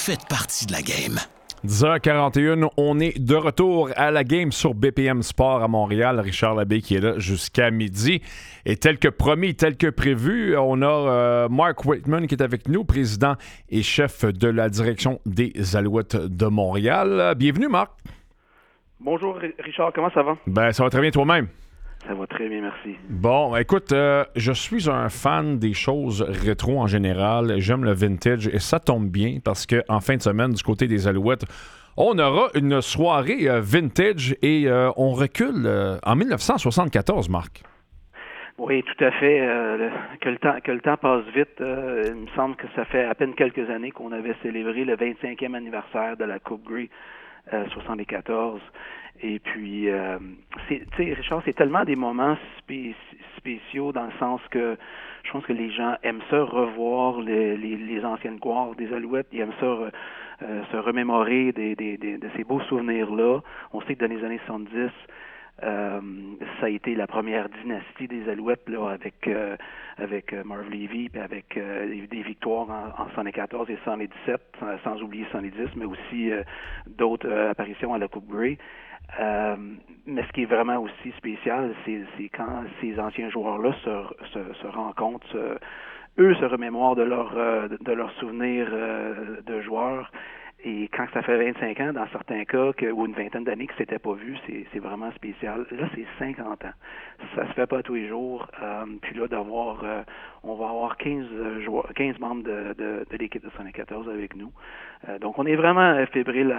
faites partie de la game. 10h41, on est de retour à la game sur BPM Sport à Montréal. Richard Labbé qui est là jusqu'à midi. Et tel que promis, tel que prévu, on a Mark Waitman qui est avec nous, président et chef de la direction des Alouettes de Montréal. Bienvenue, Marc. Bonjour, Richard. Comment ça va? Ben, ça va très bien toi-même. Ça va très bien, merci. Bon, écoute, je suis un fan des choses rétro en général. J'aime le vintage et ça tombe bien parce qu'en fin de semaine, du côté des Alouettes, on aura une soirée vintage et on recule en 1974, Marc. Oui, tout à fait. Que le temps passe vite. Il me semble que ça fait à peine quelques années qu'on avait célébré le 25e anniversaire de la Coupe Grey 74. Et puis, tu sais, Richard, c'est tellement des moments spéciaux dans le sens que je pense que les gens aiment ça revoir les anciennes gloires des Alouettes. Ils aiment ça se remémorer de ces beaux souvenirs-là. On sait que dans les années 70, ça a été la première dynastie des Alouettes là, avec Marv Levy puis avec des victoires en 74 et 117, sans oublier 110, mais aussi d'autres apparitions à la Coupe Grey. Mais ce qui est vraiment aussi spécial, c'est quand ces anciens joueurs-là se rencontrent, eux se remémorent de leurs souvenirs de joueurs. Et quand ça fait 25 ans, dans certains cas, ou une vingtaine d'années que c'était pas vu, c'est vraiment spécial. Là, c'est 50 ans. Ça se fait pas tous les jours. Puis là, on va avoir 15 membres de l'équipe de 74 avec nous. Donc, on est vraiment fébrile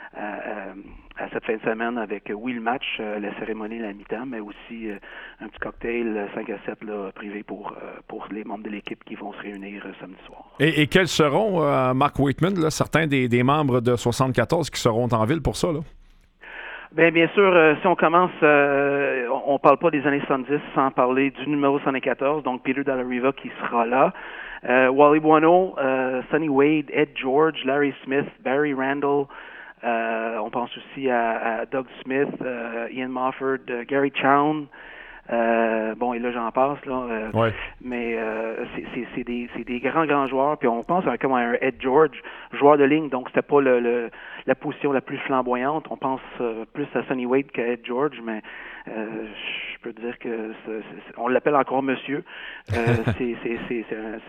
à cette fin de semaine avec, oui, le match, la cérémonie à la mi-temps, mais aussi un petit cocktail 5 à 7 là, privé pour les membres de l'équipe qui vont se réunir samedi soir. Et quels seront, Mark Waitman, là, certains des membres de 74 qui seront en ville pour ça, là? Bien sûr, si on commence, on parle pas des années 70 sans parler du numéro 74, donc Peter Dallariva qui sera là. Wally Buono, Sonny Wade, Ed George, Larry Smith, Barry Randall, on pense aussi à Doug Smith, Ian Mofford, Gary Chown. Bon, et là j'en passe là, ouais. Mais c'est des grands joueurs. Puis on pense comme un Ed George, joueur de ligne, donc c'était pas la position la plus flamboyante. On pense plus à Sonny Wade qu'à Ed George, mais je peux dire que on l'appelle encore Monsieur. C'est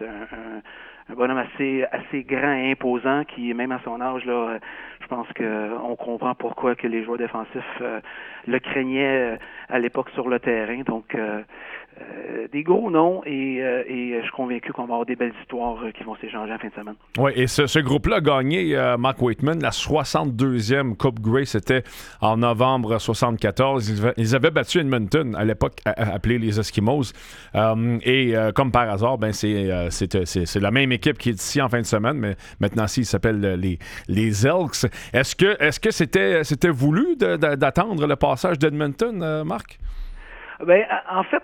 un bonhomme assez grand et imposant qui, même à son âge là, je pense que on comprend pourquoi que les joueurs défensifs le craignaient à l'époque sur le terrain. Donc des gros noms et je suis convaincu qu'on va avoir des belles histoires qui vont s'échanger en fin de semaine. Oui, et ce groupe-là a gagné, Mark Waitman, la 62e Coupe Grey, c'était en novembre 74. Ils avaient battu Edmonton, à l'époque appelé les Eskimos. Et comme par hasard, ben c'est la même équipe qui est ici en fin de semaine, mais maintenant, ils s'appellent les Elks. Est-ce que c'était voulu d'attendre le passage d'Edmonton, Marc? Ben, en fait,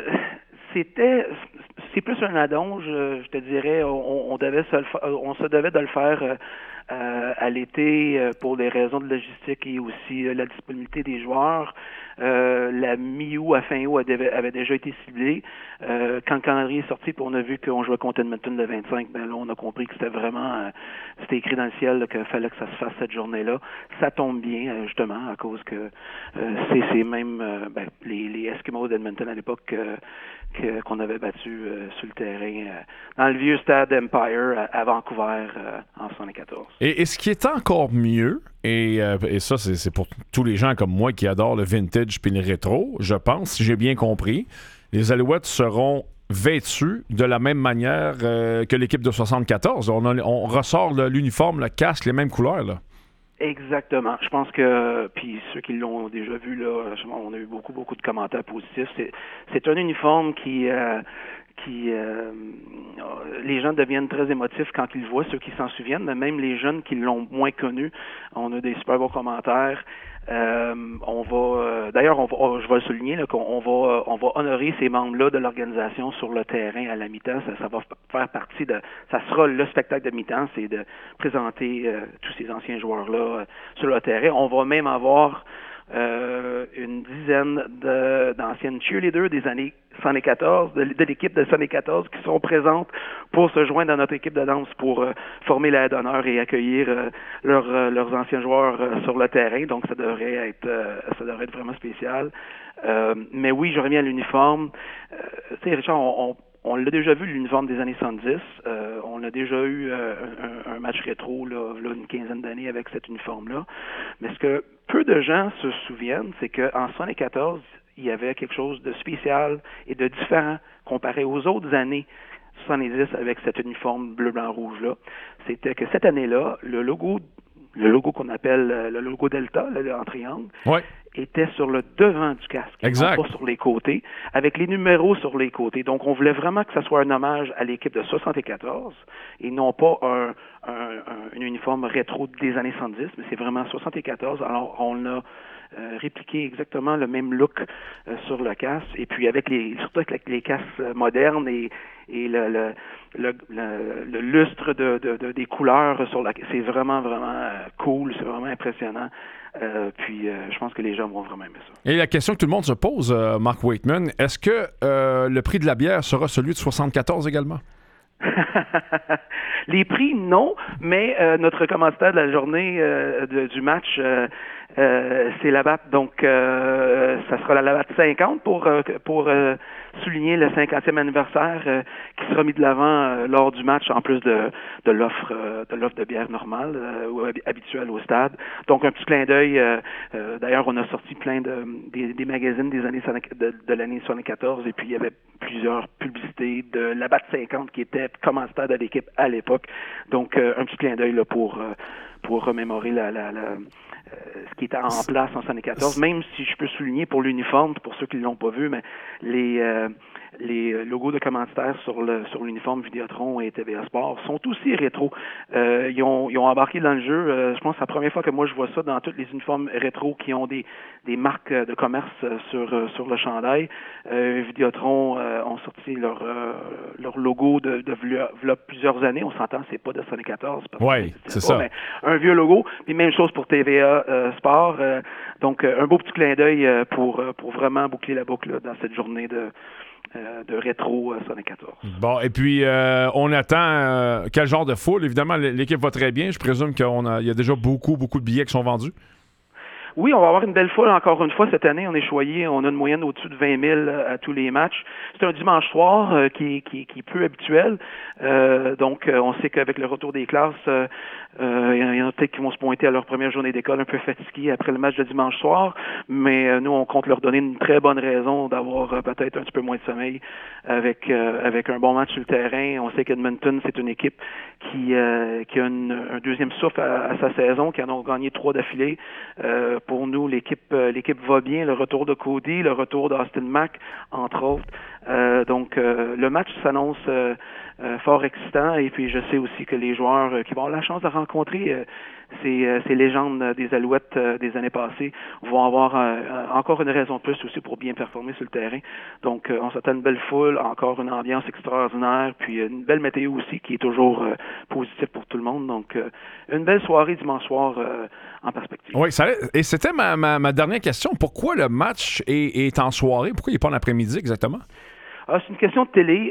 c'est plus un addon, je te dirais. On se devait de le faire à l'été pour des raisons de logistique et aussi la disponibilité des joueurs. La mi-août à fin août avait déjà été ciblée. Quand le calendrier est sorti, puis on a vu qu'on jouait contre Edmonton le 25, ben là, on a compris que c'était vraiment c'était écrit dans le ciel qu'il fallait que ça se fasse cette journée-là. Ça tombe bien, justement, à cause que c'est même les Eskimos d'Edmonton à l'époque qu'on avait battu sur le terrain dans le vieux stade Empire à Vancouver en 74. Et ce qui est encore mieux, et ça, c'est pour tous les gens comme moi qui adorent le vintage puis le rétro, je pense, si j'ai bien compris, les Alouettes seront vêtus de la même manière que l'équipe de 74. On ressort l'uniforme, le casque, les mêmes couleurs, là. Exactement. Je pense que, puis ceux qui l'ont déjà vu, là, on a eu beaucoup de commentaires positifs. C'est un uniforme qui les gens deviennent très émotifs quand ils le voient, ceux qui s'en souviennent, mais même les jeunes qui l'ont moins connu, on a des super bons commentaires. Je vais le souligner là, qu'on va honorer ces membres-là de l'organisation sur le terrain à la mi-temps. Ça va faire partie ça sera le spectacle de mi-temps, c'est de présenter tous ces anciens joueurs-là sur le terrain. On va même avoir une dizaine d'anciennes cheerleaders des années 74, de l'équipe de 74 qui sont présentes pour se joindre à notre équipe de danse pour former la d'honneur et accueillir leurs anciens joueurs sur le terrain. Donc, ça devrait être vraiment spécial. Mais oui, je reviens à l'uniforme. Tu sais, Richard, on l'a déjà vu, l'uniforme des années 70. On a déjà eu un match rétro, là, une quinzaine d'années avec cet uniforme-là. Mais ce que peu de gens se souviennent, c'est qu'en 74, il y avait quelque chose de spécial et de différent comparé aux autres années 70 avec cet uniforme bleu-blanc-rouge-là. C'était que cette année-là, le logo qu'on appelle le logo Delta, là, en triangle, ouais, était sur le devant du casque, exact, non pas sur les côtés, avec les numéros sur les côtés. Donc, on voulait vraiment que ça soit un hommage à l'équipe de 74 et non pas un uniforme rétro des années 70, mais c'est vraiment 74. Alors, on a répliqué exactement le même look sur le casque, et puis surtout avec les casques modernes et le lustre des couleurs sur c'est vraiment cool, c'est vraiment impressionnant. Puis je pense que les gens vont vraiment aimer ça. Et la question que tout le monde se pose, Mark Waitman, est-ce que le prix de la bière sera celui de 74 également? Les prix, non, mais notre commanditaire de la journée du match, c'est la BAT. Donc, ça sera la BAT 50 pour souligner le 50e anniversaire qui sera mis de l'avant lors du match, en plus de l'offre de bière normale ou habituelle au stade. Donc, un petit clin d'œil. D'ailleurs, on a sorti plein des magazines des années de l'année 74, et puis il y avait plusieurs publicités de la BAT 50 qui était commanditaire de l'équipe à l'époque. Donc, un petit clin d'œil là, pour remémorer ce qui était en place en 74, même si je peux souligner pour l'uniforme, pour ceux qui ne l'ont pas vu, mais les logos de commanditaires sur l'uniforme Vidéotron et TVA Sport sont aussi rétro. Ils ont embarqué dans le jeu. Je pense que c'est la première fois que moi je vois ça dans tous les uniformes rétro qui ont des marques de commerce sur le chandail. Vidéotron ont sorti leur logo de plusieurs années. On s'entend, c'est pas de 74. Oui, c'est ça. Mais un vieux logo. Puis même chose pour TVA Sport. Donc, un beau petit clin d'œil pour vraiment boucler la boucle là, dans cette journée de rétro 74. Bon, et puis on attend quel genre de foule? Évidemment, l'équipe va très bien. Je présume qu'il y a déjà beaucoup de billets qui sont vendus. Oui, on va avoir une belle foule encore une fois cette année. On est choyé, on a une moyenne au-dessus de 20 000 à tous les matchs. C'est un dimanche soir qui est peu habituel. Donc, on sait qu'avec le retour des classes, il y en a peut-être qui vont se pointer à leur première journée d'école un peu fatigués après le match de dimanche soir. Mais nous, on compte leur donner une très bonne raison d'avoir peut-être un petit peu moins de sommeil avec un bon match sur le terrain. On sait qu'Edmonton, c'est une équipe qui a un deuxième souffle à sa saison, qui en ont gagné 3 d'affilée. Pour nous, l'équipe va bien. Le retour de Cody, le retour d'Austin Mack, entre autres. Donc, le match s'annonce fort excitant. Et puis, je sais aussi que les joueurs qui vont avoir la chance de rencontrer ces légendes des Alouettes des années passées vont avoir encore une raison de plus aussi pour bien performer sur le terrain. Donc, on s'attend à une belle foule, encore une ambiance extraordinaire, puis une belle météo aussi qui est toujours positive pour tout le monde. Donc, une belle soirée dimanche soir en perspective. Oui, et c'était ma dernière question. Pourquoi le match est en soirée? Pourquoi il n'est pas en après-midi exactement? C'est une question de télé.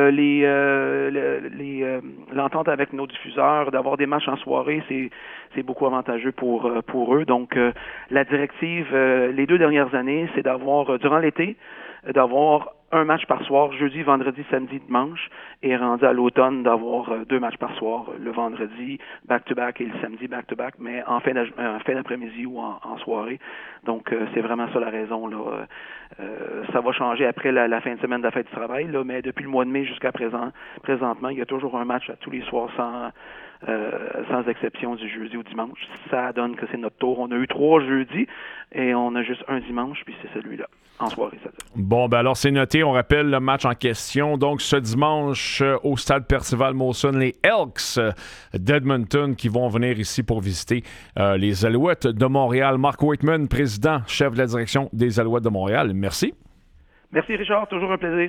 L'entente avec nos diffuseurs, d'avoir des matchs en soirée, c'est beaucoup avantageux pour eux. Donc, la directive, les 2 dernières années, c'est d'avoir, durant l'été, d'avoir un match par soir, jeudi, vendredi, samedi, dimanche, et rendu à l'automne d'avoir 2 matchs par soir, le vendredi back-to-back et le samedi back-to-back, mais en fin d'après-midi ou en soirée. Donc, c'est vraiment ça la raison, là. Ça va changer après la fin de semaine de la fête du travail, là, mais depuis le mois de mai jusqu'à présentement, il y a toujours un match à tous les soirs sans exception du jeudi au dimanche. Ça donne que c'est notre tour. On a eu 3 jeudis et on a juste un dimanche, puis c'est celui-là, en soirée. Ça dit. Bon, ben alors c'est noté. On rappelle le match en question. Donc, ce dimanche, au stade Percival Molson, les Elks d'Edmonton qui vont venir ici pour visiter les Alouettes de Montréal. Mark Waitman, président, chef de la direction des Alouettes de Montréal. Merci. Merci, Richard. Toujours un plaisir.